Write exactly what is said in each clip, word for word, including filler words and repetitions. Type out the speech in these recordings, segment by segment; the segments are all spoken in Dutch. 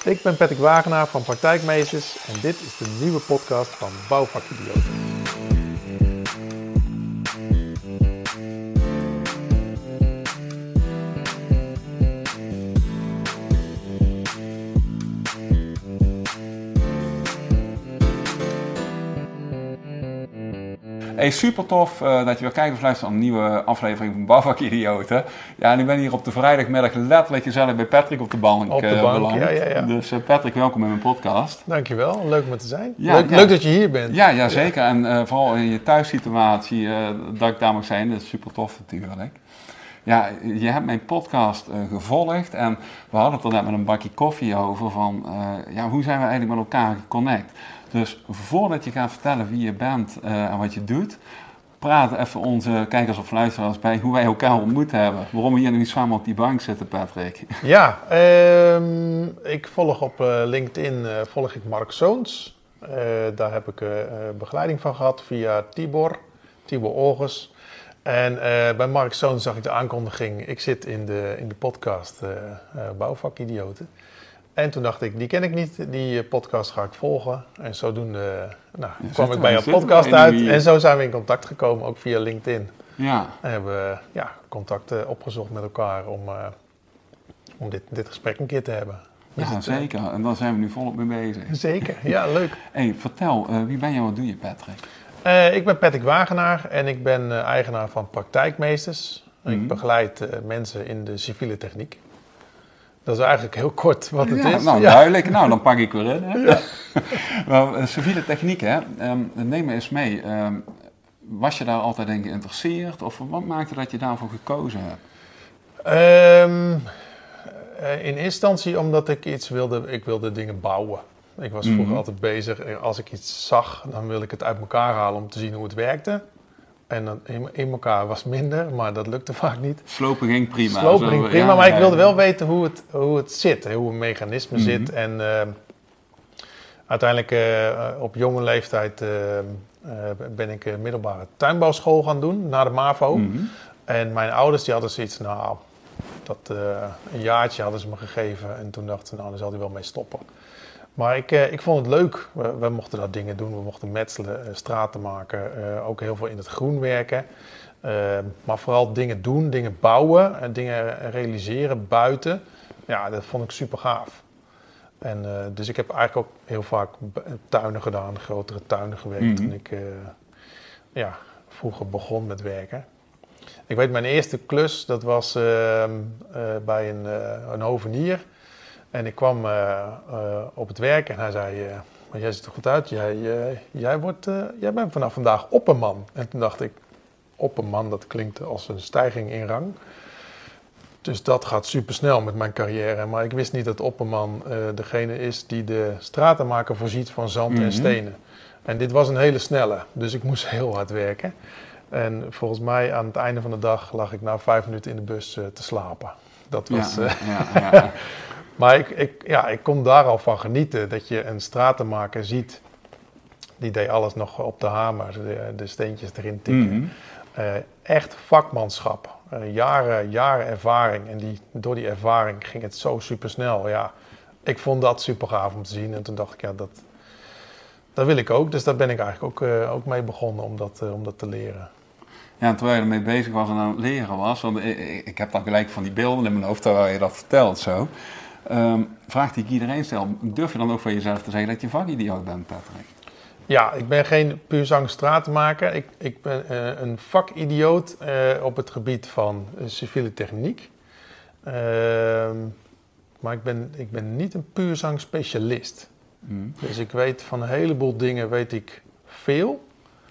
Ik ben Patrick Wagenaar van Praktijkmeesters en dit is de nieuwe podcast van Bouwvakidioten. Hey, super tof uh, dat je weer kijkt of luistert aan een nieuwe aflevering van Bouwvakidioten. Ja, en ik ben hier op de vrijdagmiddag letterlijk gezellig bij Patrick op de bank, Op de bank, uh, beland. ja, ja, ja. Dus uh, Patrick, welkom in mijn podcast. Dankjewel, leuk om er te zijn. Ja, leuk, ja. leuk dat je hier bent. Ja, ja zeker. Ja. En uh, vooral in je thuissituatie, uh, dat ik daar mag zijn, dat is super tof natuurlijk. Ja, je hebt mijn podcast uh, gevolgd en we hadden het er net met een bakje koffie over van, uh, ja, hoe zijn we eigenlijk met elkaar geconnect? Dus voordat je gaat vertellen wie je bent uh, en wat je doet, praat even onze kijkers of luisteraars bij hoe wij elkaar ontmoet hebben. Waarom we hier nu samen op die bank zitten, Patrick. Ja, um, ik volg op uh, LinkedIn uh, volg ik Mark Zoons. Uh, daar heb ik uh, begeleiding van gehad via Tibor, Tibor Orges. En uh, bij Mark Zoons zag ik de aankondiging, ik zit in de, in de podcast uh, uh, Bouwvakidioten. En toen dacht ik, die ken ik niet, die podcast ga ik volgen. En zodoende nou, kwam ik bij jouw podcast uit. En zo zijn we in contact gekomen, ook via LinkedIn. Ja. En hebben we ja, contacten opgezocht met elkaar om, uh, om dit, dit gesprek een keer te hebben. Ja, het, zeker. En daar zijn we nu volop mee bezig. Zeker, ja, leuk. Hey, vertel, uh, wie ben je en wat doe je, Patrick? Uh, ik ben Patrick Wagenaar en ik ben uh, eigenaar van Praktijkmeesters. Mm-hmm. Ik begeleid uh, mensen in de civiele techniek. Dat is eigenlijk heel kort wat het ja, is. Nou, ja. duidelijk. Nou, dan pak ik weer in. Hè. Ja. Maar, uh, civiele techniek, hè. Um, neem me eens mee. Um, was je daar altijd in geïnteresseerd? Of wat maakte dat je daarvoor gekozen hebt? Um, in eerste instantie omdat ik iets wilde, ik wilde dingen bouwen. Ik was vroeger mm-hmm. altijd bezig. Als ik iets zag, dan wilde ik het uit elkaar halen om te zien hoe het werkte. En dan in, in elkaar was minder, maar dat lukte vaak niet. Slopen ging prima. Slopen ging prima, ja, maar ja, ik wilde wel weten hoe het, hoe het zit, hoe een mechanisme mm-hmm. zit. En uh, uiteindelijk uh, op jonge leeftijd uh, uh, ben ik een middelbare tuinbouwschool gaan doen, na de MAVO. Mm-hmm. En mijn ouders die hadden zoiets, nou, dat, uh, een jaartje hadden ze me gegeven. En toen dachten ze, nou, dan zal hij wel mee stoppen. Maar ik, uh, ik vond het leuk. We, we mochten dat dingen doen. We mochten metselen, uh, straten maken. Uh, ook heel veel in het groen werken. Uh, maar vooral dingen doen, dingen bouwen. En dingen realiseren buiten. Ja, dat vond ik super gaaf. En, uh, dus ik heb eigenlijk ook heel vaak tuinen gedaan. Grotere tuinen gewerkt. Mm-hmm. Toen ik uh, ja, vroeger begon met werken. Ik weet mijn eerste klus. Dat was uh, uh, bij een, uh, een hovenier. En ik kwam uh, uh, op het werk en hij zei, uh, maar jij ziet er goed uit, jij, uh, jij, wordt, uh, jij bent vanaf vandaag opperman. En toen dacht ik, opperman, dat klinkt als een stijging in rang. Dus dat gaat supersnel met mijn carrière. Maar ik wist niet dat opperman uh, degene is die de stratenmaker voorziet van zand mm-hmm. en stenen. En dit was een hele snelle, dus ik moest heel hard werken. En volgens mij aan het einde van de dag lag ik na vijf minuten in de bus uh, te slapen. Dat was... Ja, uh, ja, ja. Maar ik, ik, ja, ik kon daar al van genieten, dat je een stratenmaker ziet. Die deed alles nog op de hamer, de, de steentjes erin tikken. Mm-hmm. Uh, echt vakmanschap, uh, jaren, jaren ervaring. En die, door die ervaring ging het zo supersnel. Ja, ik vond dat super gaaf om te zien. En toen dacht ik, ja, dat, dat wil ik ook. Dus daar ben ik eigenlijk ook, uh, ook mee begonnen om dat, uh, om dat te leren. Ja, en terwijl je ermee bezig was en aan het leren was, want ik, ik heb dan gelijk van die beelden in mijn hoofd terwijl je dat vertelt zo. Um, vraag die ik iedereen stel, durf je dan ook van jezelf te zeggen dat je vakidioot bent, Patrick? Ja, ik ben geen puur zang stratenmaker. Ik, ik ben uh, een vakidioot uh, op het gebied van uh, civiele techniek. Uh, maar ik ben, ik ben niet een puur zang specialist. Mm. Dus ik weet van een heleboel dingen weet ik veel.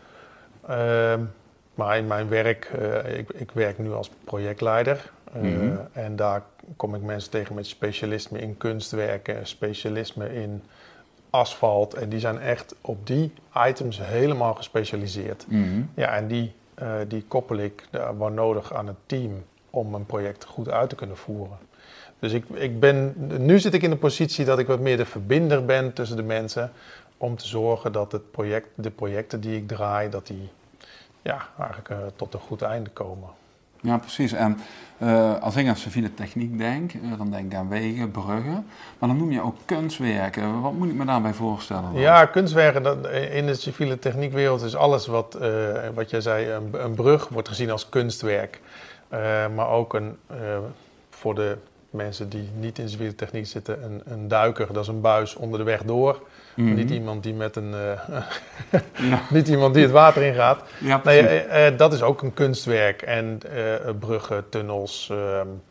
Uh, maar in mijn werk, uh, ik, ik werk nu als projectleider. Uh, mm-hmm. En daar kom ik mensen tegen met specialisme in kunstwerken, specialisme in asfalt. En die zijn echt op die items helemaal gespecialiseerd. Mm-hmm. Ja, en die, uh, die koppel ik uh, waar nodig aan het team om een project goed uit te kunnen voeren. Dus ik, ik ben, nu zit ik in de positie dat ik wat meer de verbinder ben tussen de mensen. Om te zorgen dat het project, de projecten die ik draai, dat die ja, eigenlijk uh, tot een goed einde komen. Ja, precies. En uh, als ik aan civiele techniek denk, uh, dan denk ik aan wegen, bruggen. Maar dan noem je ook kunstwerken. Wat moet ik me daarbij voorstellen? Dan? Ja, kunstwerken dat, in de civiele techniekwereld is alles wat, uh, wat jij zei, een, een brug wordt gezien als kunstwerk. Uh, maar ook een, uh, voor de mensen die niet in de civiele techniek zitten, een, een duiker, dat is een buis onder de weg door. Mm-hmm. Niet iemand die met een uh, ja. niet iemand die het water ingaat. Ja, nee, uh, uh, dat is ook een kunstwerk. En uh, bruggen, tunnels, uh,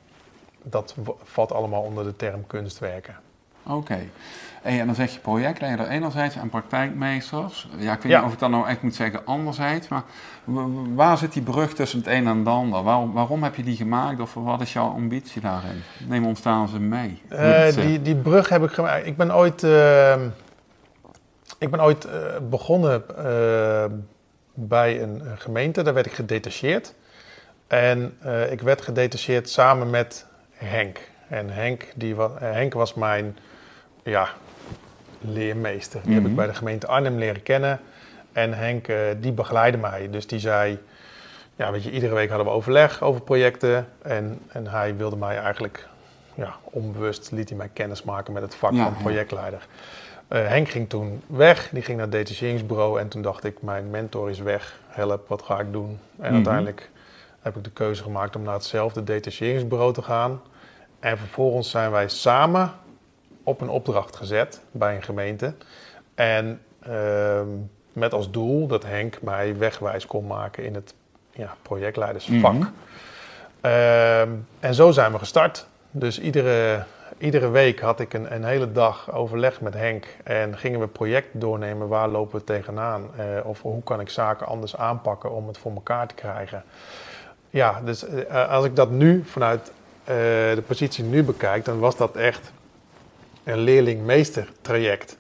dat w- valt allemaal onder de term kunstwerken. Oké. Okay. Hey, en dan zeg je projectleider enerzijds en praktijkmeesters. Ja, ik weet ja. niet of ik dat nou echt moet zeggen anderzijds, maar w- waar zit die brug tussen het een en het ander? Waar, waarom heb je die gemaakt of wat is jouw ambitie daarin? Neem ons daar eens mee. Uh, die, die brug heb ik gemaakt. Ik ben ooit... Uh, Ik ben ooit uh, begonnen uh, bij een, een gemeente, daar werd ik gedetacheerd. En uh, ik werd gedetacheerd samen met Henk. En Henk, die wa- uh, Henk was mijn ja, leermeester. Die mm-hmm. heb ik bij de gemeente Arnhem leren kennen. En Henk, uh, die begeleidde mij. Dus die zei, ja, weet je, iedere week hadden we overleg over projecten. En, en hij wilde mij eigenlijk, ja, onbewust liet hij mij kennis maken met het vak ja, van projectleider. Ja. Uh, Henk ging toen weg, die ging naar het detacheringsbureau en toen dacht ik, mijn mentor is weg, help, wat ga ik doen? En mm-hmm. uiteindelijk heb ik de keuze gemaakt om naar hetzelfde detacheringsbureau te gaan. En vervolgens zijn wij samen op een opdracht gezet bij een gemeente. En uh, met als doel dat Henk mij wegwijs kon maken in het ja, projectleidersvak. Mm-hmm. Uh, en zo zijn we gestart. Dus iedere... Iedere week had ik een, een hele dag overleg met Henk en gingen we projecten doornemen. Waar lopen we tegenaan? Uh, of hoe kan ik zaken anders aanpakken om het voor elkaar te krijgen? Ja, dus uh, als ik dat nu vanuit uh, de positie nu bekijk, dan was dat echt een leerling-meester traject.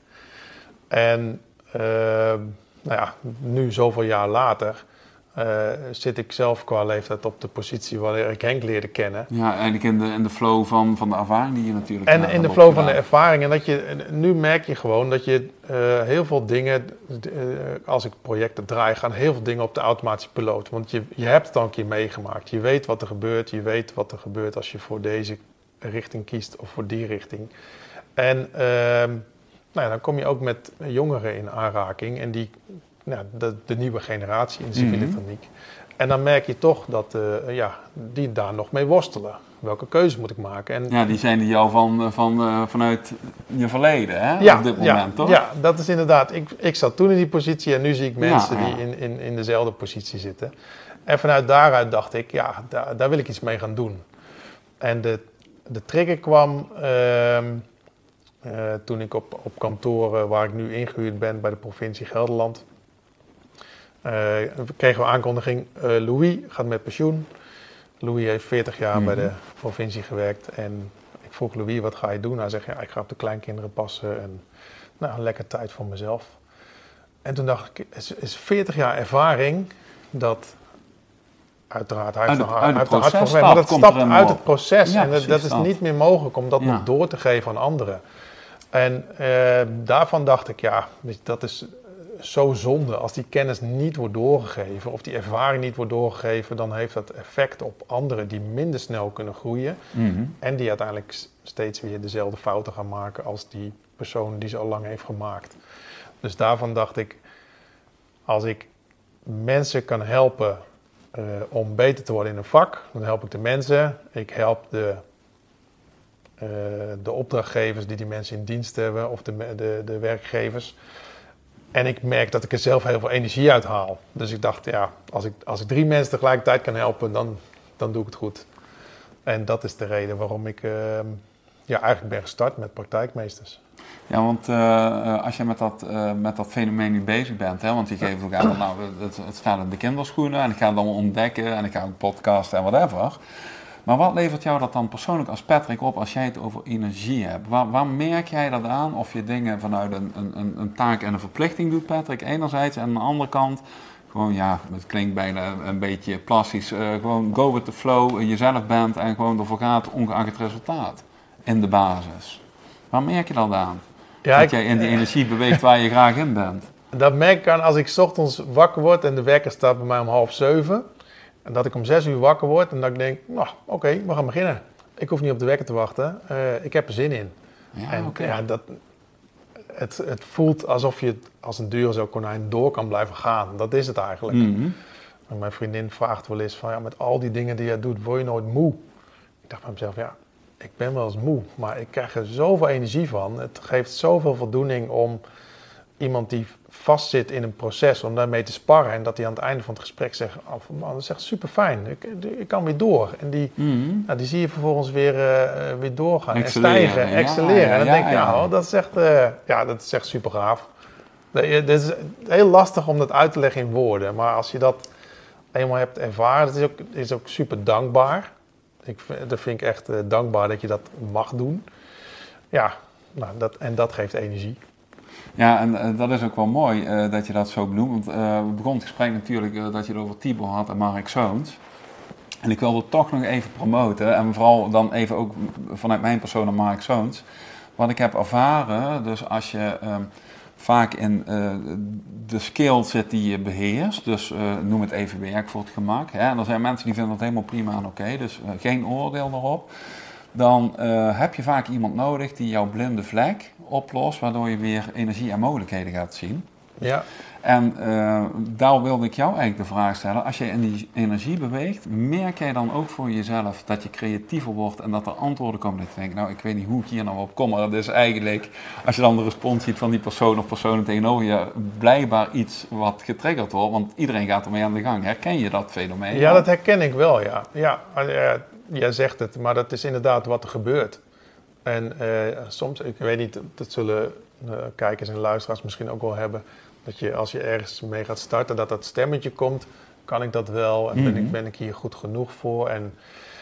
En uh, nou ja, nu zoveel jaar later... Uh, zit ik zelf qua leeftijd op de positie waar ik Henk leerde kennen. Ja, eigenlijk in de, in de flow van, van de ervaring die je natuurlijk... En in de flow opgedaan. Van de ervaring. En dat je, nu merk je gewoon dat je uh, heel veel dingen... Uh, als ik projecten draai, gaan heel veel dingen op de automatische piloot. Want je, je hebt het al een keer meegemaakt. Je weet wat er gebeurt. Je weet wat er gebeurt als je voor deze richting kiest of voor die richting. En uh, nou ja, dan kom je ook met jongeren in aanraking. En die... Ja, de, de nieuwe generatie in de civiele mm-hmm. techniek. En dan merk je toch dat uh, ja, die daar nog mee worstelen. Welke keuze moet ik maken? En, ja, die zijn die jou van, van, uh, vanuit je verleden, hè? Ja, op dit moment, ja, toch? Ja, dat is inderdaad. Ik, ik zat toen in die positie en nu zie ik mensen ja, ja. die in, in, in dezelfde positie zitten. En vanuit daaruit dacht ik, ja, daar, daar wil ik iets mee gaan doen. En de, de trigger kwam... Uh, uh, toen ik op, op kantoor uh, waar ik nu ingehuurd ben bij de provincie Gelderland... Uh, kregen we aankondiging, uh, Louis gaat met pensioen. Louis heeft veertig jaar mm-hmm. bij de provincie gewerkt. En ik vroeg Louis, wat ga je doen? Hij zegt, ja, ik ga op de kleinkinderen passen. En nou, een lekker tijd voor mezelf. En toen dacht ik, is, is veertig jaar ervaring dat... Uiteraard, hij heeft uit het, een, uit uit het hard van stap, maar dat stapt uit het proces. Ja, en dat, dat is dat. niet meer mogelijk om dat ja. nog door te geven aan anderen. En uh, daarvan dacht ik, ja, dat is... zo zonde. Als die kennis niet wordt doorgegeven of die ervaring niet wordt doorgegeven, dan heeft dat effect op anderen die minder snel kunnen groeien mm-hmm. en die uiteindelijk steeds weer dezelfde fouten gaan maken als die persoon die ze al lang heeft gemaakt. Dus daarvan dacht ik, als ik mensen kan helpen uh, om beter te worden in een vak, dan help ik de mensen. Ik help de, uh, de opdrachtgevers die die mensen in dienst hebben of de, de, de werkgevers. En ik merk dat ik er zelf heel veel energie uit haal. Dus ik dacht, ja, als ik, als ik drie mensen tegelijkertijd kan helpen, dan, dan doe ik het goed. En dat is de reden waarom ik uh, ja, eigenlijk ben gestart met praktijkmeesters. Ja, want uh, als je met dat, uh, met dat fenomeen nu bezig bent, hè, want je geeft ook aan, nou, het, het staat in de kinderschoenen en ik ga het allemaal ontdekken en ik ga ook podcasten en whatever. Maar wat levert jou dat dan persoonlijk als Patrick op als jij het over energie hebt? Waar, waar merk jij dat aan? Of je dingen vanuit een, een, een taak en een verplichting doet, Patrick, enerzijds. En aan de andere kant, gewoon ja, het klinkt bijna een beetje plastisch. Uh, gewoon go with the flow, jezelf bent en gewoon ervoor gaat, ongeacht het resultaat. In de basis. Waar merk je dat aan? Ja, dat ik, jij in die energie beweegt waar je graag in bent. Dat merk ik aan als ik 's ochtends wakker word en de wekker staat bij mij om half zeven. En dat ik om zes uur wakker word en dat ik denk, nou oké, okay, we gaan beginnen. Ik hoef niet op de wekker te wachten. Uh, ik heb er zin in. Ja, en okay. ja, dat, het, het voelt alsof je als een Duracell-konijn door kan blijven gaan. Dat is het eigenlijk. Mm-hmm. En mijn vriendin vraagt wel eens van, ja, met al die dingen die je doet, word je nooit moe? Ik dacht bij mezelf, ja, ik ben wel eens moe, maar ik krijg er zoveel energie van. Het geeft zoveel voldoening om iemand die vastzit in een proces, om daarmee te sparren. En dat hij aan het einde van het gesprek zegt, oh man, dat is echt super fijn. Ik, ik kan weer door. En die, mm-hmm. nou, die zie je vervolgens weer, uh, weer doorgaan excelleren, en stijgen, ja, excelleren. Ja, en dan ja, denk ik, ja, nou, dat is echt, uh, ja, dat is echt super gaaf. Het is heel lastig om dat uit te leggen in woorden. Maar als je dat eenmaal hebt ervaren, het is ook, het is ook super dankbaar. Ik, dat vind ik echt uh, dankbaar dat je dat mag doen. Ja, nou, dat, en dat geeft energie. Ja, en uh, dat is ook wel mooi uh, dat je dat zo benoemt. Want uh, we begonnen het gesprek natuurlijk uh, dat je het over Tibor had en Mark Zoons. En ik wilde toch nog even promoten. En vooral dan even ook vanuit mijn persoon aan Mark Zoons. Wat ik heb ervaren, dus als je uh, vaak in uh, de skill zit die je beheerst. Dus uh, noem het even werk voor het gemak. Hè? En er zijn mensen die vinden dat helemaal prima en oké. Okay, dus uh, geen oordeel erop. Dan uh, heb je vaak iemand nodig die jouw blinde vlek oplost, waardoor je weer energie en mogelijkheden gaat zien. Ja. En uh, daar wilde ik jou eigenlijk de vraag stellen, als je in die energie beweegt, merk jij dan ook voor jezelf dat je creatiever wordt en dat er antwoorden komen dat je denkt, nou ik weet niet hoe ik hier nou op kom, maar dat is eigenlijk, als je dan de respons ziet van die persoon of personen tegenover je, blijkbaar iets wat getriggerd wordt, want iedereen gaat ermee aan de gang. Herken je dat fenomeen? Ja, dat herken ik wel, ja. Ja, uh, jij zegt het, maar dat is inderdaad wat er gebeurt. En uh, soms, ik weet niet, dat zullen uh, kijkers en luisteraars misschien ook wel hebben, dat je als je ergens mee gaat starten, dat dat stemmetje komt, kan ik dat wel en ben, mm-hmm. ik, ben ik hier goed genoeg voor? En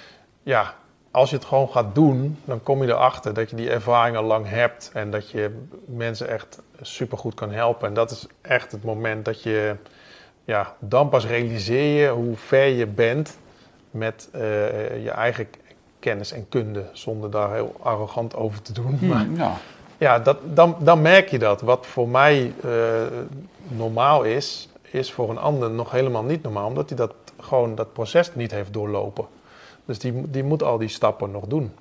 ja, als je het gewoon gaat doen, dan kom je erachter dat je die ervaring al lang hebt en dat je mensen echt supergoed kan helpen. En dat is echt het moment dat je, ja, dan pas realiseer je hoe ver je bent met uh, je eigen kennis en kunde, zonder daar heel arrogant over te doen. Hmm, maar ja, ja dat, dan, dan merk je dat. Wat voor mij uh, normaal is, is voor een ander nog helemaal niet normaal, omdat hij dat gewoon dat proces niet heeft doorlopen. Dus die, die moet al die stappen nog doen.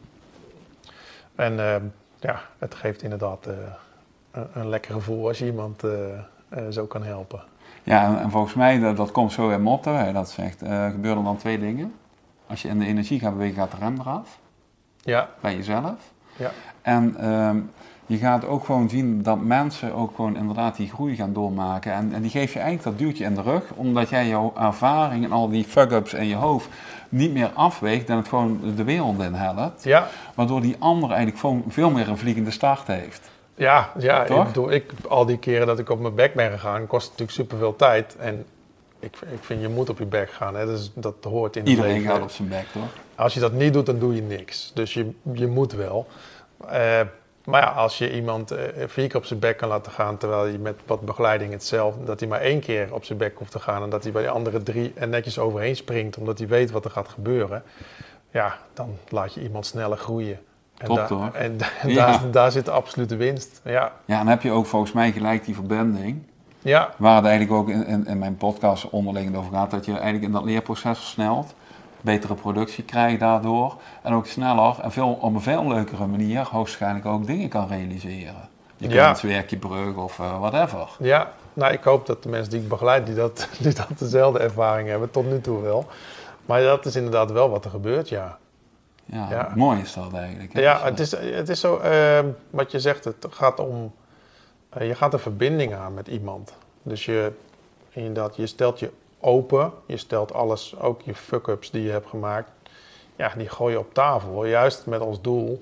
En uh, ja, het geeft inderdaad uh, een, een lekker gevoel als je iemand uh, uh, zo kan helpen. Ja, en, en volgens mij, dat, dat komt zo in motto, hè, dat zegt, uh, gebeuren dan twee dingen. Als je in de energie gaat bewegen, gaat de rem eraf. Ja. Bij jezelf. Ja. En um, je gaat ook gewoon zien dat mensen ook gewoon inderdaad die groei gaan doormaken. En, en die geef je eigenlijk dat duwtje in de rug, omdat jij jouw ervaring en al die fuck-ups in je hoofd niet meer afweegt en het gewoon de wereld in helpt. Ja. Waardoor die ander eigenlijk veel meer een vliegende start heeft. Ja, ja Toch? ik bedoel, ik, al die keren dat ik op mijn bek ben gegaan, kost natuurlijk superveel tijd. En ik, ik vind, je moet op je bek gaan. Hè? Dus dat hoort in het Iedereen leven. gaat op zijn bek, toch? Als je dat niet doet, dan doe je niks. Dus je, je moet wel. Uh, maar ja, als je iemand uh, vier keer op zijn bek kan laten gaan, terwijl je met wat begeleiding hetzelfde, dat hij maar één keer op zijn bek hoeft te gaan en dat hij bij de andere drie er netjes overheen springt, omdat hij weet wat er gaat gebeuren. Ja, dan laat je iemand sneller groeien. En, Top, daar, toch? en, en ja. daar, daar zit de absolute winst. Ja. Ja, en dan heb je ook volgens mij gelijk die verbinding. Ja. Waar het eigenlijk ook in, in, in mijn podcast onderliggend over gaat, dat je eigenlijk in dat leerproces versnelt, betere productie krijgt daardoor en ook sneller en veel, op een veel leukere manier hoogstwaarschijnlijk ook dingen kan realiseren. Je ja. kunt werk, je brug of uh, whatever. Ja, nou ik hoop dat de mensen die ik begeleid, die dat, die dat dezelfde ervaring hebben, tot nu toe wel. Maar dat is inderdaad wel wat er gebeurt, ja. Ja, ja. Mooi is dat eigenlijk. Hè? Ja, het is, het is zo, uh, wat je zegt, het gaat om, uh, je gaat een verbinding aan met iemand. Dus je, inderdaad, je stelt je open, je stelt alles, ook je fuck-ups die je hebt gemaakt, ja, die gooi je op tafel. Juist met als doel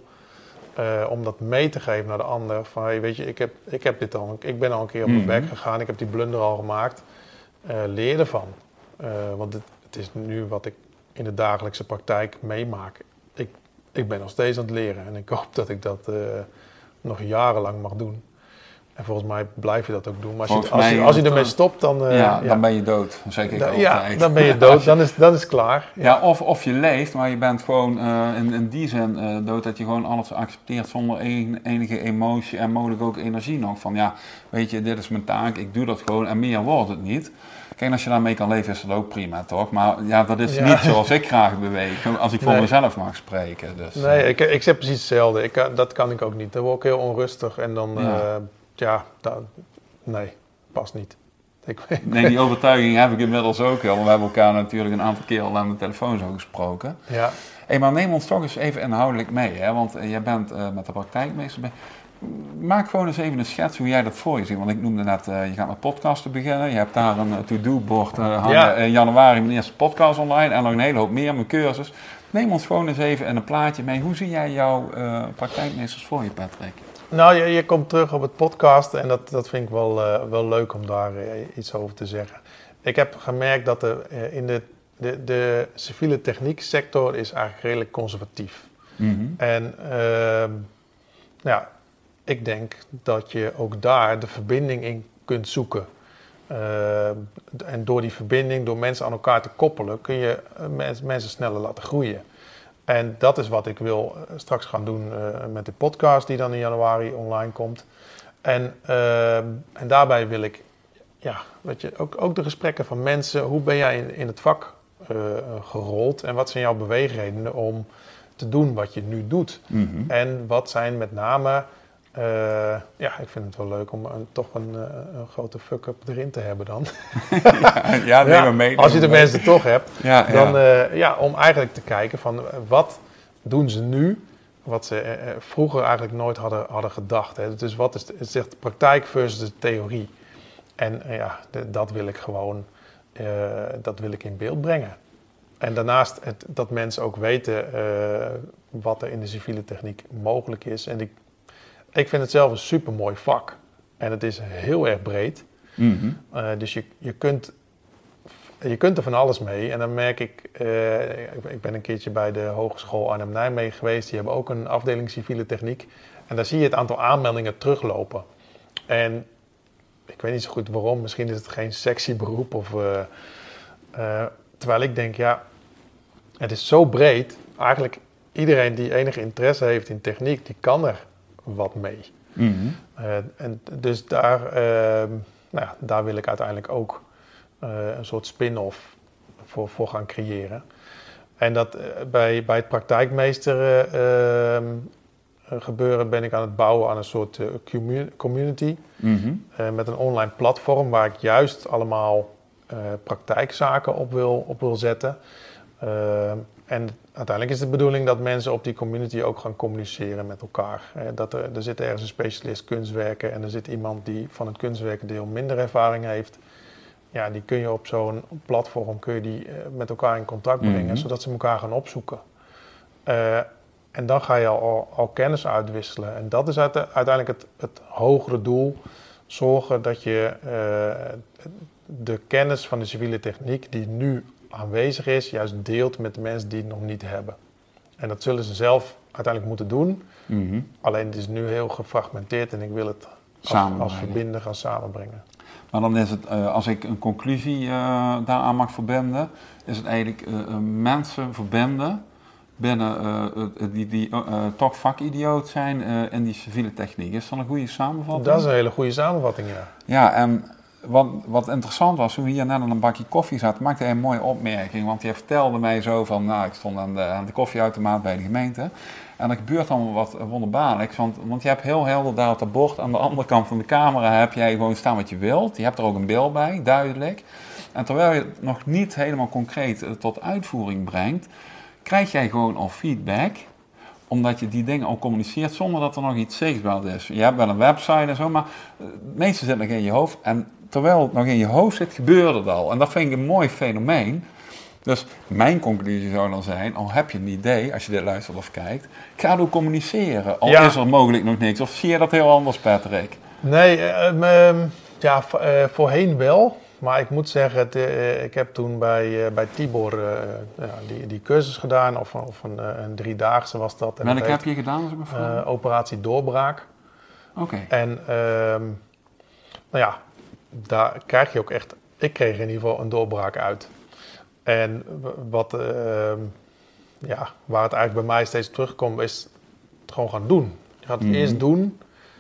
uh, om dat mee te geven naar de ander. Van, hey, weet je, ik, heb, ik, heb dit al, ik ben al een keer op mijn mm-hmm. bek gegaan, ik heb die blunder al gemaakt. Uh, leer ervan. Uh, want het, het is nu wat ik in de dagelijkse praktijk meemaak. Ik, ik ben nog steeds aan het leren en ik hoop dat ik dat uh, nog jarenlang mag doen. En volgens mij blijf je dat ook doen. Maar als Volgens je, als je, mij, als je dat, ermee eh, stopt, dan... Uh, ja, ja, dan ben je dood. Dat zeg ik Da- altijd. Ja, dan ben je dood. Dan is, dan is het klaar. Ja, Ja, of, of je leeft, maar je bent gewoon uh, in, in die zin uh, dood dat je gewoon alles accepteert zonder een, enige emotie en mogelijk ook energie nog. Van ja, weet je, dit is mijn taak, ik doe dat gewoon en meer wordt het niet. Kijk, als je daarmee kan leven is dat ook prima, toch? Maar ja, dat is Ja. niet zoals ik graag beweeg, als ik voor Nee. mezelf mag spreken. Dus, nee, uh, ik, ik zeg precies hetzelfde. Ik, kan- dat kan ik ook niet. Dan word ik heel onrustig en dan... Ja. Ja, ja dat, nee, past niet. Ik, nee, die overtuiging heb ik inmiddels ook wel. We hebben elkaar natuurlijk een aantal keer al aan de telefoon zo gesproken. ja. Hey, maar neem ons toch eens even inhoudelijk mee, hè? Want uh, jij bent uh, met de praktijkmeester bij. Maak gewoon eens even een schets hoe jij dat voor je ziet. Want ik noemde net, uh, je gaat met podcasten beginnen. Je hebt daar een uh, to-do-bord uh, hangen. Ja. In januari mijn eerste podcast online en nog een hele hoop meer, mijn cursus. Neem ons gewoon eens even in een plaatje mee. Hoe zie jij jouw uh, praktijkmeesters voor je, Patrick? Nou, je, je komt terug op het podcast en dat, dat vind ik wel, uh, wel leuk om daar uh, iets over te zeggen. Ik heb gemerkt dat er uh, in de, de, de civiele technieksector is eigenlijk redelijk conservatief. Mm-hmm. En uh, ja, ik denk dat je ook daar de verbinding in kunt zoeken. Uh, en door die verbinding, door mensen aan elkaar te koppelen, kun je uh, mens, mensen sneller laten groeien. En dat is wat ik wil uh, straks gaan doen uh, met de podcast die dan in januari online komt. En, uh, en daarbij wil ik ja, weet je, ook, ook de gesprekken van mensen. Hoe ben jij in, in het vak uh, gerold en wat zijn jouw beweegredenen om te doen wat je nu doet? Mm-hmm. En wat zijn met name... Uh, ja, ik vind het wel leuk om een, toch een, uh, een grote fuck-up erin te hebben dan. ja, ja, neem ja, maar mee. als je de mensen toch hebt, ja, dan ja. Uh, ja, om eigenlijk te kijken van uh, wat doen ze nu, wat ze uh, vroeger eigenlijk nooit hadden, hadden gedacht. Hè. Dus wat is, de, is de praktijk versus de theorie? En uh, ja, de, dat wil ik gewoon, uh, dat wil ik in beeld brengen. En daarnaast het, dat mensen ook weten uh, wat er in de civiele techniek mogelijk is. En ik Ik vind het zelf een supermooi vak. En het is heel erg breed. Mm-hmm. Uh, dus je, je, kunt, je kunt er van alles mee. En dan merk ik... Uh, ik ben een keertje bij de Hogeschool Arnhem-Nijmegen geweest. Die hebben ook een afdeling civiele techniek. En daar zie je het aantal aanmeldingen teruglopen. En ik weet niet zo goed waarom. Misschien is het geen sexy beroep. Of, uh, uh, terwijl ik denk, ja... Het is zo breed. Eigenlijk iedereen die enige interesse heeft in techniek... die kan er wat mee. Mm-hmm. Uh, en dus daar, uh, nou ja, daar wil ik uiteindelijk ook uh, een soort spin-off voor, voor gaan creëren. En dat uh, bij, bij het praktijkmeester uh, uh, gebeuren ben ik aan het bouwen aan een soort uh, community. Mm-hmm. Uh, met een online platform waar ik juist allemaal uh, praktijkzaken op wil, op wil zetten. Uh, En uiteindelijk is de bedoeling dat mensen op die community ook gaan communiceren met elkaar. Dat er, er zit ergens een specialist kunstwerken en er zit iemand die van het kunstwerkendeel minder ervaring heeft. Ja, die kun je op zo'n platform kun je die met elkaar in contact brengen, mm-hmm. zodat ze elkaar gaan opzoeken. Uh, en dan ga je al, al kennis uitwisselen. En dat is uiteindelijk het, het hogere doel. Zorgen dat je uh, de kennis van de civiele techniek die nu aanwezig is, juist deelt met de mensen die het nog niet hebben. En dat zullen ze zelf uiteindelijk moeten doen. Mm-hmm. Alleen het is nu heel gefragmenteerd en ik wil het als, als verbinden gaan samenbrengen. Maar dan is het, uh, als ik een conclusie uh, daaraan mag verbinden, is het eigenlijk uh, uh, mensen verbinden binnen uh, uh, die, die uh, uh, toch vakidioot zijn uh, in die civiele techniek. Is dat een goede samenvatting? Dat is een hele goede samenvatting, ja. Ja, en Wat, wat interessant was, toen we hier net aan een bakje koffie zaten, maakte hij een mooie opmerking. Want hij vertelde mij zo van, nou, ik stond aan de, aan de koffieautomaat bij de gemeente. En er gebeurt allemaal wat wonderbaarlijks. Want, want je hebt heel helder daar op dat bord, aan de andere kant van de camera heb jij gewoon staan wat je wilt. Je hebt er ook een beeld bij, duidelijk. En terwijl je het nog niet helemaal concreet tot uitvoering brengt, krijg jij gewoon al feedback. Omdat je die dingen al communiceert zonder dat er nog iets zichtbaar is. Je hebt wel een website en zo, maar het meeste zit nog in je hoofd. En terwijl het nog in je hoofd zit, gebeurt het al. En dat vind ik een mooi fenomeen. Dus mijn conclusie zou dan zijn, al heb je een idee, als je dit luistert of kijkt, ga door communiceren. Al ja. is er mogelijk nog niks. Of zie je dat heel anders, Patrick? Nee, uh, um, ja, uh, voorheen wel. Maar ik moet zeggen, het, uh, ik heb toen bij, uh, bij Tibor uh, ja, die, die cursus gedaan. Of, of een, uh, een driedaagse was dat. En Welke dat heb je gedaan, als ik me vraag? Uh, operatie Doorbraak. Oké. Okay. En uh, Nou ja, daar krijg je ook echt... Ik kreeg in ieder geval een doorbraak uit. En wat, uh, ja, waar het eigenlijk bij mij steeds terugkomt, is het gewoon gaan doen. Je gaat het mm-hmm. eerst doen.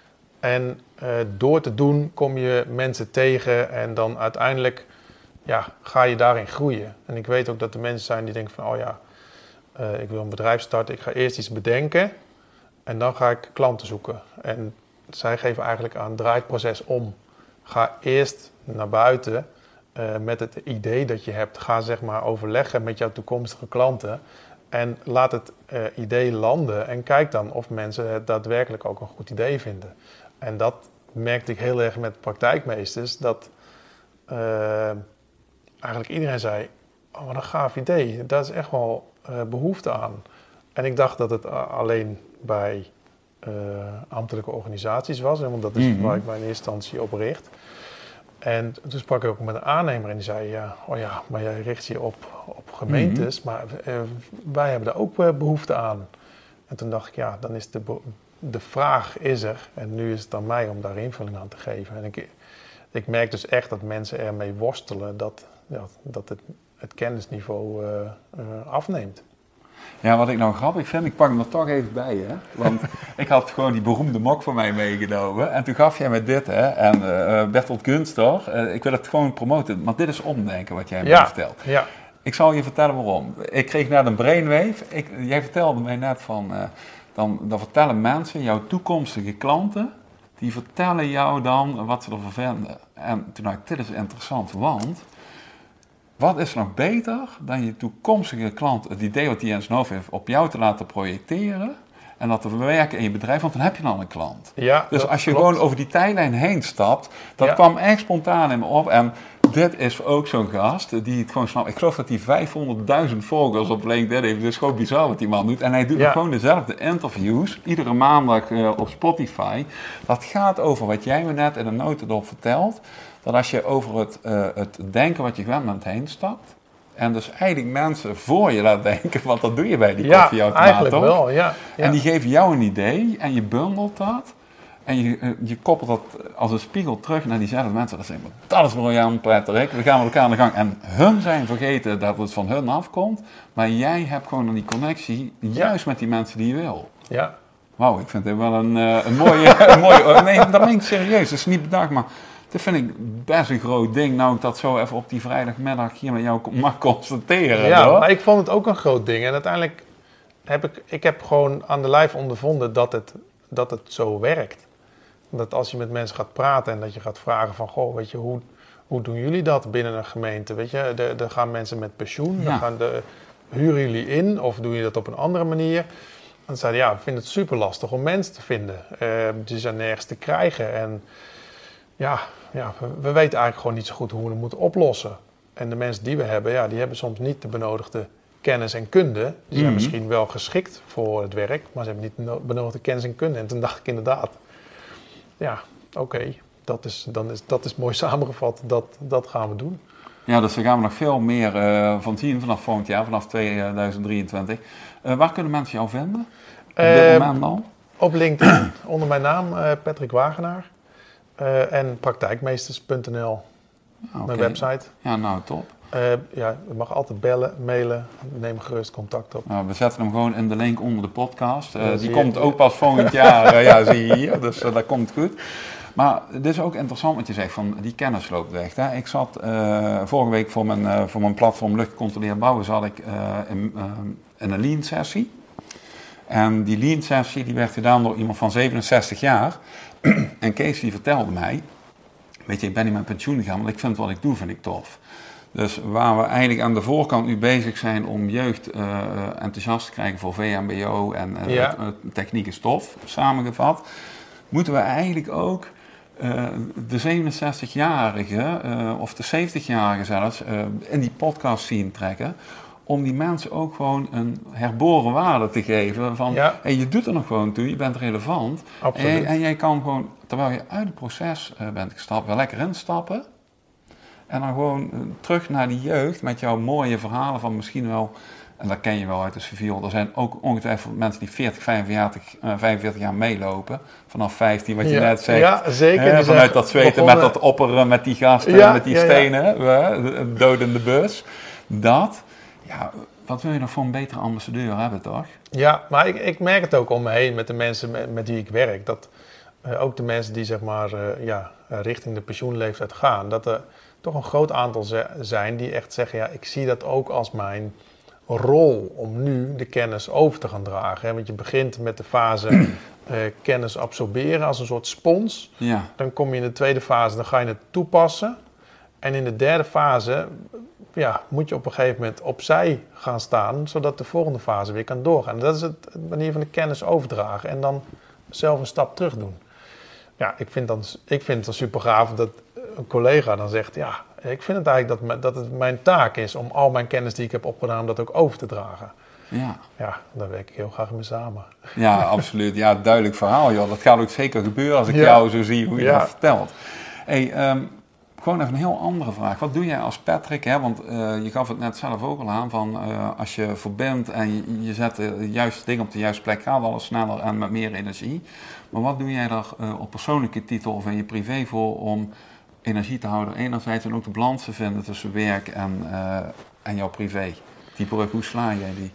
En uh, door te doen kom je mensen tegen. En dan uiteindelijk ja, ga je daarin groeien. En ik weet ook dat er mensen zijn die denken van... oh ja, uh, ik wil een bedrijf starten. Ik ga eerst iets bedenken. En dan ga ik klanten zoeken. En zij geven eigenlijk aan, draai het proces om. Ga eerst naar buiten... Uh, met het idee dat je hebt, ga zeg maar overleggen met jouw toekomstige klanten en laat het uh, idee landen en kijk dan of mensen het daadwerkelijk ook een goed idee vinden. En dat merkte ik heel erg met praktijkmeesters, dat uh, eigenlijk iedereen zei, oh wat een gaaf idee, daar is echt wel uh, behoefte aan. En ik dacht dat het uh, alleen bij uh, ambtelijke organisaties was, want dat is mm-hmm. waar ik mij in eerste instantie op richt. En toen sprak ik ook met een aannemer en die zei, ja, oh ja, maar jij richt je op, op gemeentes, mm-hmm. maar uh, wij hebben daar ook uh, behoefte aan. En toen dacht ik, ja, dan is de, be- de vraag is er en nu is het aan mij om daar invulling aan te geven. En ik, ik merk dus echt dat mensen ermee worstelen dat, ja, dat het, het kennisniveau uh, uh, afneemt. Ja, wat ik nou grappig vind, ik pak hem er toch even bij, hè. Want ik had gewoon die beroemde mok voor mij meegenomen. En toen gaf jij me dit, hè. En uh, Bertolt Günster, uh, ik wil het gewoon promoten. Maar dit is omdenken wat jij ja, me vertelt. Ja. Ik zal je vertellen waarom. Ik kreeg net een brainwave. Ik, jij vertelde mij net van, uh, dan, dan vertellen mensen, jouw toekomstige klanten, die vertellen jou dan wat ze ervan vinden. En toen dacht ik, dit is interessant, want... Wat is nog beter dan je toekomstige klant het idee wat die in zijn hoofd heeft op jou te laten projecteren en dat te verwerken in je bedrijf, want dan heb je dan een klant. Ja, dus als je klopt. gewoon over die tijdlijn heen stapt, dat ja. kwam echt spontaan in me op en dit is ook zo'n gast die het gewoon snapt. Ik geloof dat hij vijfhonderdduizend volgers op LinkedIn heeft, dus gewoon bizar wat die man doet. En hij doet ja. gewoon dezelfde interviews, iedere maandag uh, op Spotify. Dat gaat over wat jij me net in een notendop vertelt. Dat als je over het, uh, het denken wat je gewend bent heen stapt, en dus eigenlijk mensen voor je laat denken, want dat doe je bij die koffieautomaat, ja, eigenlijk toch? wel, ja, ja. En die geven jou een idee en je bundelt dat en je, uh, je koppelt dat als een spiegel terug naar diezelfde mensen. Dat zeggen, dat is briljant, Patrick, we gaan met elkaar aan de gang. En hun zijn vergeten dat het van hun afkomt, maar jij hebt gewoon die connectie juist ja. met die mensen die je wil. Ja. Wauw, ik vind dit wel een, uh, een mooie... een mooie nee, dat meen ik serieus, dat is niet bedacht, maar... Dat vind ik best een groot ding, nou ik dat zo even op die vrijdagmiddag hier met jou mag constateren. Ja, hoor. Maar ik vond het ook een groot ding. En uiteindelijk heb ik, ik heb gewoon aan de lijf ondervonden dat het, dat het zo werkt. Dat als je met mensen gaat praten en dat je gaat vragen van, goh, weet je, hoe, hoe doen jullie dat binnen een gemeente? Weet je, er gaan mensen met pensioen, ja. dan gaan de, huren jullie in of doen je dat op een andere manier? En dan zeiden ja, ik vind het super lastig om mensen te vinden. Uh, die zijn nergens te krijgen en... Ja, ja we, we weten eigenlijk gewoon niet zo goed hoe we het moeten oplossen. En de mensen die we hebben, ja, die hebben soms niet de benodigde kennis en kunde. Die zijn mm-hmm. misschien wel geschikt voor het werk, maar ze hebben niet de benodigde kennis en kunde. En toen dacht ik inderdaad, ja, oké, okay, dat, is, dan is, dat is mooi samengevat, dat, dat gaan we doen. Ja, dus daar gaan we nog veel meer uh, van zien vanaf volgend jaar, vanaf tweeduizend drieëntwintig. Uh, waar kunnen mensen jou vinden? Op uh, dit moment al? Op LinkedIn, onder mijn naam, uh, Patrick Wagenaar. Uh, en praktijkmeesters punt n l, okay. Mijn website. Ja, nou, top. Uh, ja, je mag altijd bellen, mailen, neem gerust contact op. Nou, we zetten hem gewoon in de link onder de podcast. Uh, ja, die komt je, ook ja. pas volgend jaar, uh, ja, zie je hier, dus uh, dat komt goed. Maar dit is ook interessant wat je zegt, van die kennis loopt weg. Hè? Ik zat uh, vorige week voor mijn, uh, voor mijn platform Luchtgecontroleerd Bouwen, zat ik uh, in, uh, in een lean sessie. En die lean sessie die werd gedaan door iemand van zevenenzestig jaar. En Kees die vertelde mij, weet je, ik ben niet met pensioen gegaan, want ik vind wat ik doe, vind ik tof. Dus waar we eigenlijk aan de voorkant nu bezig zijn om jeugd uh, enthousiast te krijgen voor V M B O en uh, ja. uh, techniek is tof, samengevat, moeten we eigenlijk ook uh, de zevenenzestig-jarigen uh, of de zeventig-jarigen zelfs uh, in die podcast zien trekken. Om die mensen ook gewoon een herboren waarde te geven van, ja. hey, je doet er nog gewoon toe, je bent relevant. Absoluut. En, en jij kan gewoon, terwijl je uit het proces uh, bent gestapt, wel lekker instappen. En dan gewoon uh, terug naar die jeugd met jouw mooie verhalen van misschien wel en dat ken je wel uit de civiel, er zijn ook ongetwijfeld mensen die veertig, vijfenveertig, uh, vijfenveertig jaar meelopen. Vanaf vijftien, wat je ja, net zegt. Ja, zeker. Eh, vanuit dat zweten, begonnen... met dat opperen, met die gasten, ja, met die ja, stenen, ja. uh, dood in de bus. Dat, ja, wat wil je nog voor een betere ambassadeur hebben, toch? Ja, maar ik, ik merk het ook om me heen met de mensen met, met wie ik werk. Dat uh, ook de mensen die zeg maar uh, ja, richting de pensioenleeftijd gaan, dat er toch een groot aantal z- zijn die echt zeggen, ja, ik zie dat ook als mijn rol om nu de kennis over te gaan dragen. Hè? Want je begint met de fase uh, kennis absorberen als een soort spons. Ja. Dan kom je in de tweede fase, dan ga je het toepassen. En in de derde fase ja, moet je op een gegeven moment opzij gaan staan, zodat de volgende fase weer kan doorgaan. Dat is het, de manier van de kennis overdragen en dan zelf een stap terug doen. Ja, ik vind, dan, ik vind het dan super gaaf dat een collega dan zegt, ja, ik vind het eigenlijk dat, dat het mijn taak is om al mijn kennis die ik heb opgedaan, om dat ook over te dragen. Ja. Ja, daar werk ik heel graag mee samen. Ja, absoluut. Ja, duidelijk verhaal, joh. Dat gaat ook zeker gebeuren als ik ja. jou zo zie hoe je ja. dat vertelt. Hey, um, gewoon even een heel andere vraag. Wat doe jij als Patrick? Hè? Want uh, je gaf het net zelf ook al aan van uh, als je verbindt en je, je zet de juiste dingen op de juiste plek, gaat alles sneller en met meer energie. Maar wat doe jij daar uh, op persoonlijke titel of in je privé voor om energie te houden enerzijds en ook de balans te vinden tussen werk en, uh, en jouw privé? Die brug, hoe sla jij die?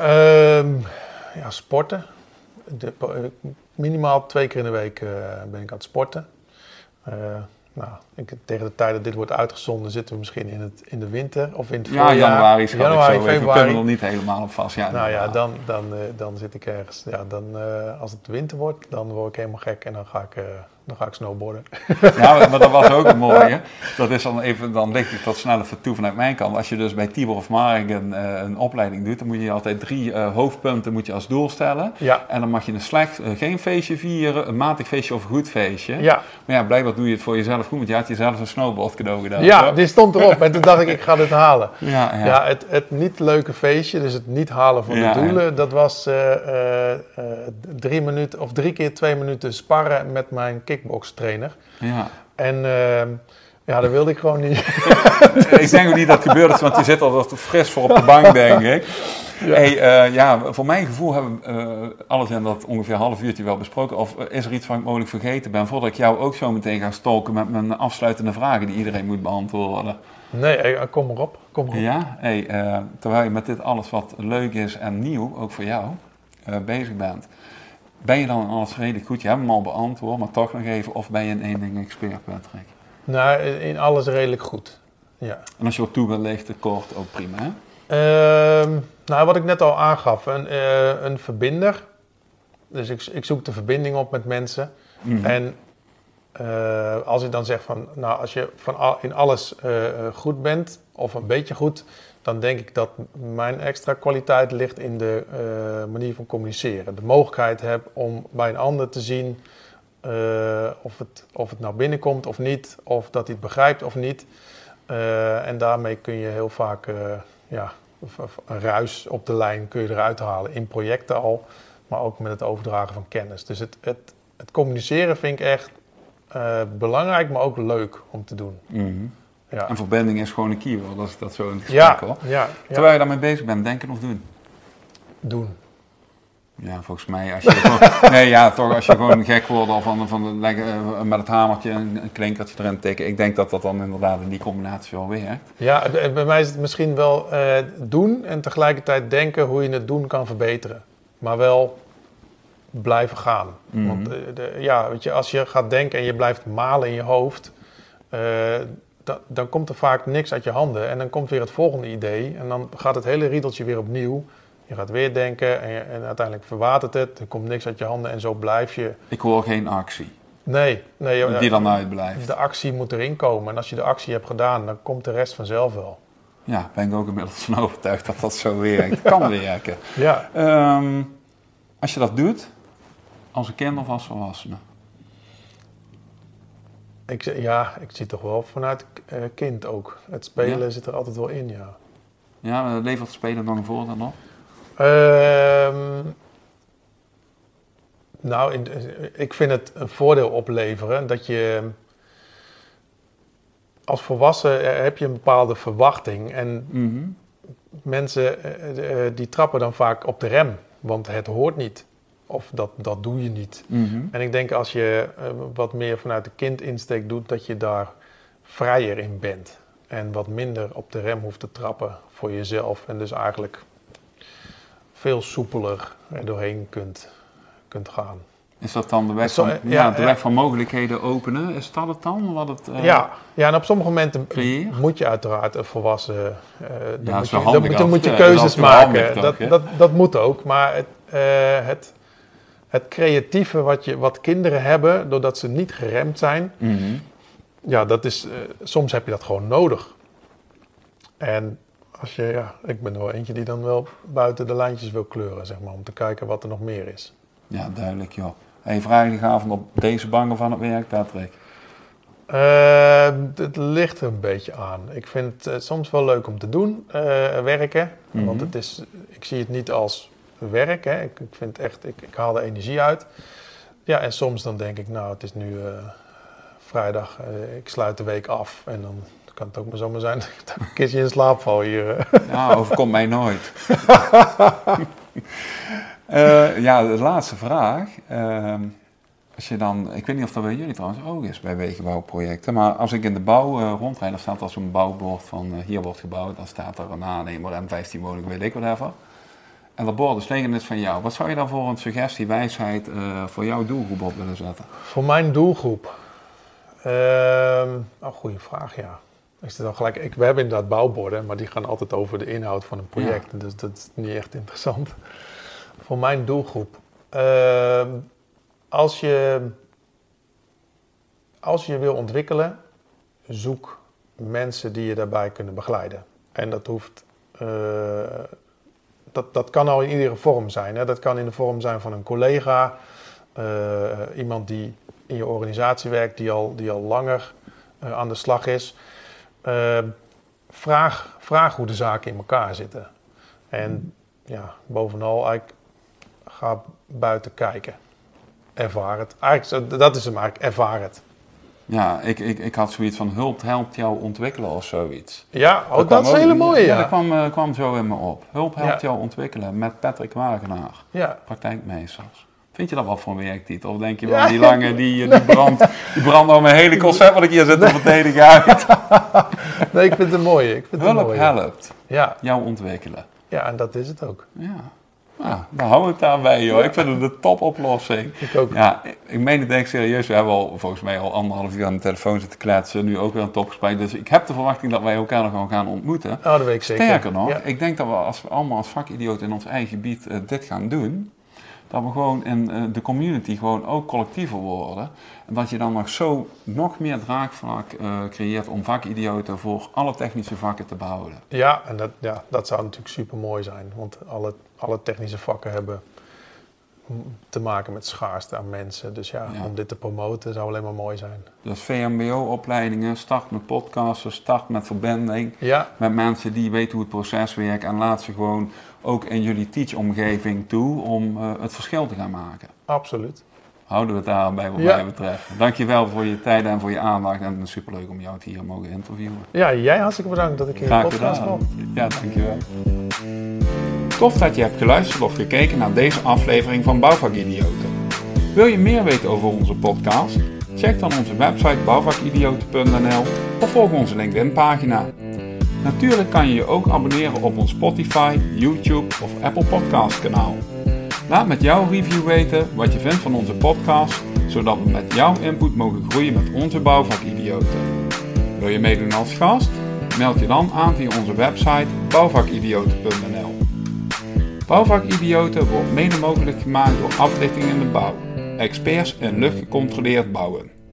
Um, ja, sporten. De, minimaal twee keer in de week uh, ben ik aan het sporten. Uh, nou, ik, tegen de tijd dat dit wordt uitgezonden zitten we misschien in, het, in de winter of in het voorjaar. Ja, januari schat januari, ik zo even. februari. We kunnen er niet helemaal op vast. Ja, nou ja, dan, dan, uh, dan zit ik ergens. Ja, dan, uh, als het winter wordt, dan word ik helemaal gek en dan ga ik... Uh, Dan ga ik snowboarden. Ja, maar dat was ook een mooie. Dat is dan even, dan leg ik dat snelle toe vanuit mijn kant. Als je dus bij Tibor of Maringen uh, een opleiding doet, dan moet je altijd drie uh, hoofdpunten moet je als doel stellen. Ja. En dan mag je een slecht, uh, geen feestje vieren, een matig feestje of een goed feestje. Ja. Maar ja, blijkbaar doe je het voor jezelf goed, want je had jezelf een snowboard cadeau gedaan. Ja, toch? Die stond erop en toen dacht ik, ik ga dit halen. Ja, ja. ja het, het niet leuke feestje, dus het niet halen van ja, de doelen, ja. dat was uh, uh, uh, drie minuten of drie keer twee minuten sparren met mijn kickbox trainer. Ja. En uh, ja, dat wilde ik gewoon niet. Ik denk ook niet dat het gebeurd is, want je zit al fris voor op de bank, denk ik. Ja. Hey, uh, ja, voor mijn gevoel hebben we uh, alles in dat ongeveer een half uurtje wel besproken. Of uh, is er iets wat ik mogelijk vergeten ben, voordat ik jou ook zo meteen ga stalken met mijn afsluitende vragen die iedereen moet beantwoorden? Nee, hey, kom erop. Kom erop. Ja, hey, uh, terwijl je met dit alles wat leuk is en nieuw, ook voor jou, uh, bezig bent. Ben je dan alles redelijk goed? Je hebt hem al beantwoord, maar toch nog even. Of ben je een één ding expert, Patrick? Nou, in alles redelijk goed, ja. En als je wat toe wil lichten, kort, ook prima, hè? Uh, nou, wat ik net al aangaf, een, uh, een verbinder. Dus ik, ik zoek de verbinding op met mensen. Mm-hmm. En uh, als ik dan zeg van, nou, als je van al, in alles uh, goed bent, of een beetje goed, dan denk ik dat mijn extra kwaliteit ligt in de uh, manier van communiceren. De mogelijkheid heb om bij een ander te zien uh, of, het, of het nou binnenkomt of niet, of dat hij het begrijpt of niet. Uh, en daarmee kun je heel vaak uh, ja, een ruis op de lijn kun je eruit halen in projecten al, maar ook met het overdragen van kennis. Dus het, het, het communiceren vind ik echt uh, belangrijk, maar ook leuk om te doen. Mm-hmm. Ja. En verbinding is gewoon een keyword, als ik dat zo in het gesprek ja, hoor. Ja, ja. Terwijl je daarmee bezig bent, denken of doen? Doen. Ja, volgens mij, als je gewoon, nee, ja, toch, als je gewoon gek wordt of van, van de, met het hamertje een, een klinkertje erin tikken. Ik denk dat dat dan inderdaad in die combinatie wel werkt. Ja, bij mij is het misschien wel uh, doen en tegelijkertijd denken hoe je het doen kan verbeteren. Maar wel blijven gaan. Mm-hmm. Want uh, de, ja, weet je, als je gaat denken en je blijft malen in je hoofd, uh, da, dan komt er vaak niks uit je handen. En dan komt weer het volgende idee en dan gaat het hele riedeltje weer opnieuw. Je gaat weer denken en, je, en uiteindelijk verwatert het. Er komt niks uit je handen en zo blijf je. Ik hoor geen actie. Nee. nee die dan uitblijft. De actie moet erin komen. En als je de actie hebt gedaan, dan komt de rest vanzelf wel. Ja, ben ik ook inmiddels van overtuigd dat dat zo werkt. Kan werken. Ja. Um, als je dat doet, als een kind of als volwassene? Ik, ja, ik zie toch wel vanuit uh, kind ook. Het spelen ja? zit er altijd wel in, ja. Ja, levert het spelen dan een voordeel nog? Um, nou, in, ik vind het een voordeel opleveren dat je als volwassen heb je een bepaalde verwachting en mm-hmm. mensen uh, uh, die trappen dan vaak op de rem, want het hoort niet. Of dat, dat doe je niet. Mm-hmm. En ik denk als je uh, wat meer vanuit de kindinsteek doet, dat je daar vrijer in bent. En wat minder op de rem hoeft te trappen voor jezelf. En dus eigenlijk veel soepeler er doorheen kunt, kunt gaan. Is dat dan de weg Zo, van, ja, ja, de ja. weg van mogelijkheden openen? Is dat het dan? Wat het, uh, ja, ja, en op sommige momenten creëert? moet je uiteraard een volwassen... Uh, dan Ja, moet zo je, handig dan, af, dan moet je ja, keuzes dat is handig maken. toch, dat, hè? dat, dat moet ook. Maar het, uh, het, het creatieve wat, je, wat kinderen hebben, doordat ze niet geremd zijn... Mm-hmm. Ja, dat is, uh, soms heb je dat gewoon nodig. En als je, ja, ik ben er wel eentje die dan wel buiten de lijntjes wil kleuren, zeg maar, om te kijken wat er nog meer is. Ja, duidelijk, joh. Hey, vrijdagavond op deze banken van het werk, Patrick? Uh, het ligt er een beetje aan. Ik vind het uh, soms wel leuk om te doen, uh, werken. Mm-hmm. Want het is, ik zie het niet als werk. Hè. Ik, ik vind echt, ik, ik haal er energie uit. Ja, en soms dan denk ik, nou, het is nu uh, vrijdag, uh, ik sluit de week af. En dan kan het ook maar zomaar zijn dat ik een keertje in slaap val hier. Ja, overkomt mij nooit. uh, ja, de laatste vraag. Uh, als je dan, ik weet niet of dat bij jullie trouwens ook is bij wegenbouwprojecten, maar als ik in de bouw uh, rondrijd, dan staat er zo'n bouwbord van uh, hier wordt gebouwd, dan staat er een aannemer M vijftien woning, weet ik wat even. En dat bord is liggen is van jou. Wat zou je dan voor een suggestie, wijsheid uh, voor jouw doelgroep op willen zetten? Voor mijn doelgroep? Uh, oh, goede vraag, ja. Ik zit al gelijk, ik, we hebben inderdaad bouwborden, maar die gaan altijd over de inhoud van een project. Ja. Dus dat is niet echt interessant. Voor mijn doelgroep. Uh, als, je, als je wil ontwikkelen, zoek mensen die je daarbij kunnen begeleiden. En dat hoeft... Uh, dat, dat kan al in iedere vorm zijn. Hè. Dat kan in de vorm zijn van een collega. Uh, iemand die in je organisatie werkt, die al, die al langer uh, aan de slag is. Uh, vraag, vraag hoe de zaken in elkaar zitten. En ja, bovenal, eigenlijk, ga buiten kijken. Ervaar het. Eigenlijk, dat is hem eigenlijk, ervaar het. Ja, ik, ik, ik had zoiets van hulp helpt jou ontwikkelen of zoiets. Ja, oh, dat, dat is een hele mooie. Ja, ja. dat kwam, uh, kwam zo in me op. Hulp helpt ja. jou ontwikkelen met Patrick Wagenaar. Ja. Praktijkmeesters. Vind je dat wat voor een werktitel? Of denk je van ja. die lange, die, die brandt die brand al mijn hele concept wat ik hier zit te verdedigen uit? Nee, ik vind het mooi. Ik vind Hulp het mooi, helpt ja. jou ontwikkelen. Ja, en dat is het ook. Ja. Nou, dan hou ik daarbij, joh. Ja. Ik vind het de topoplossing. Ik ook. Ja, ik, ik meen het denk ik serieus. We hebben al volgens mij al anderhalf uur aan de telefoon zitten kletsen. Nu ook weer een topgesprek. Dus ik heb de verwachting dat wij elkaar nog gaan ontmoeten. Oh, dat weet ik zeker. Sterker nog, ja. ik denk dat we als we allemaal als vakidioot in ons eigen gebied uh, dit gaan doen, dat we gewoon in uh, de community gewoon ook collectiever worden. En dat je dan nog zo nog meer draagvlak uh, creëert om vakidioten voor alle technische vakken te behouden. Ja, en dat, ja, dat zou natuurlijk super mooi zijn. Want alle, alle technische vakken hebben te maken met schaarste aan mensen. Dus ja, ja, om dit te promoten zou alleen maar mooi zijn. Dus V M B O-opleidingen, start met podcasten, start met verbinding. Ja. Met mensen die weten hoe het proces werkt. En laat ze gewoon ook in jullie teach-omgeving toe om uh, het verschil te gaan maken. Absoluut. Houden we het daarbij wat ja. mij betreft. Dankjewel voor je tijd en voor je aandacht. En het is superleuk om jou hier mogen interviewen. Ja, jij hartstikke bedankt dat ik in je podcast kwam. Ja, dankjewel. Tof dat je hebt geluisterd of gekeken naar deze aflevering van Bouwvakidioten. Wil je meer weten over onze podcast? Check dan onze website bouwvakidioten punt n l of volg onze LinkedIn pagina. Natuurlijk kan je je ook abonneren op ons Spotify, YouTube of Apple Podcast kanaal. Laat met jouw review weten wat je vindt van onze podcast, zodat we met jouw input mogen groeien met onze bouwvakidioten. Wil je meedoen als gast? Meld je dan aan via onze website bouwvakidioten punt n l. Bouwvakidioten wordt mede mogelijk gemaakt door Aflichting in de Bouw, experts in luchtgecontroleerd bouwen.